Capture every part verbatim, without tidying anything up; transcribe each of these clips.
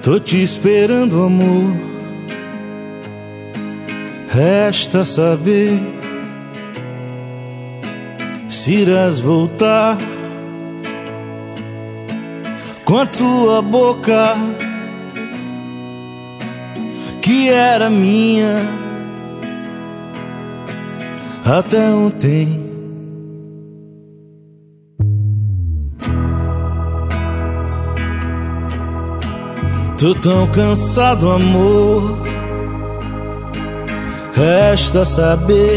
Tô te esperando, amor. Resta saber se irás voltar com a tua boca que era minha até ontem. Tô tão cansado, amor. Resta saber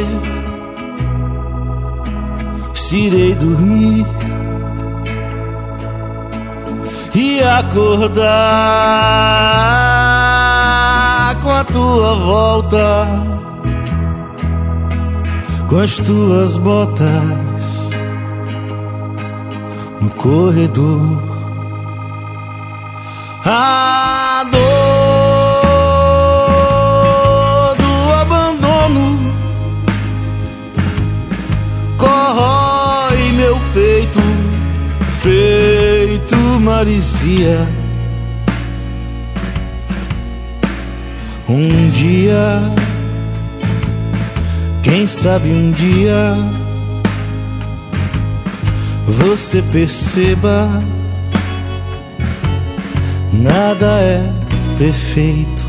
se irei dormir e acordar com a tua volta, com as tuas botas no corredor. A dor do abandono corrói meu peito, feito maresia. Um dia, quem sabe um dia, você perceba, nada é perfeito.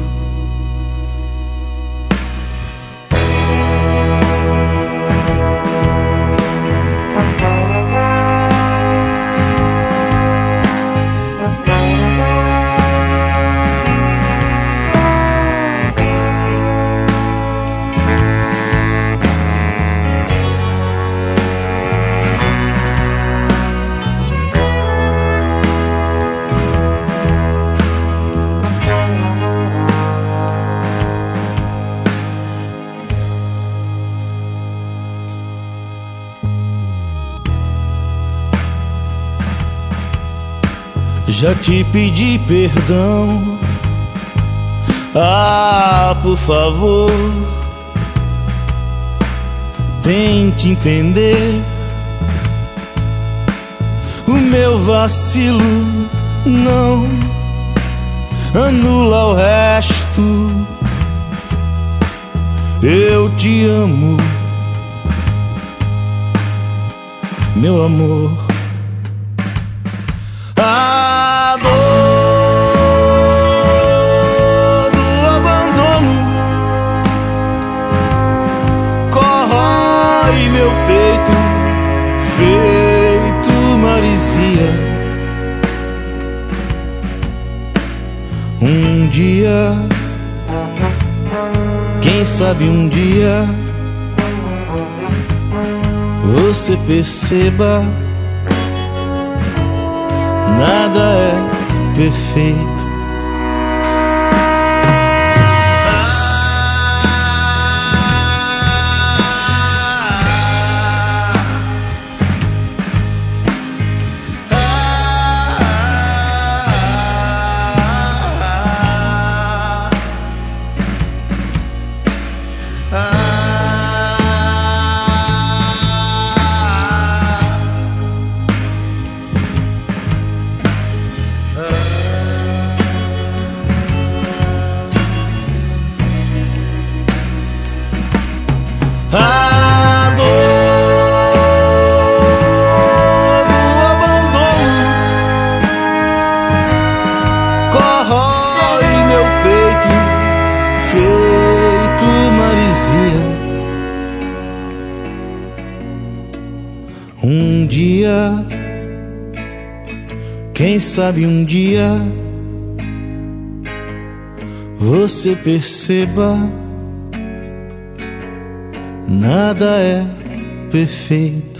Já te pedi perdão, ah, por favor, tente entender. O meu vacilo não anula o resto. Eu te amo, meu amor. A dor do abandono corrói meu peito, feito maresia. Um dia, quem sabe um dia, você perceba, nada é perfeito. A dor do abandono corrói meu peito, feito maresia. Um dia, quem sabe um dia, você perceba, nada é perfeito.